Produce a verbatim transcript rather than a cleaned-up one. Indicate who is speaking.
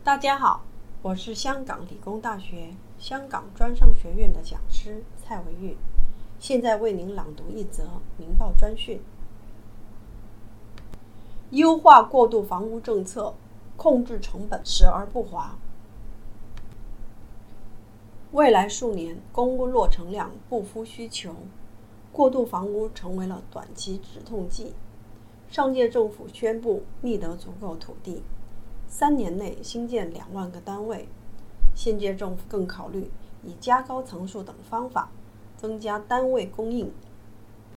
Speaker 1: 大家好，我是香港理工大学香港专上学院的讲师蔡维玉，现在为您朗读一则明报专讯。优化过渡房屋政策，控制成本，时而不华。未来数年公屋落成量不敷需求，过渡房屋成为了短期止痛剂。上届政府宣布觅得足够土地，三年内新建两万个单位。现届政府更考虑以加高层数等方法增加单位供应，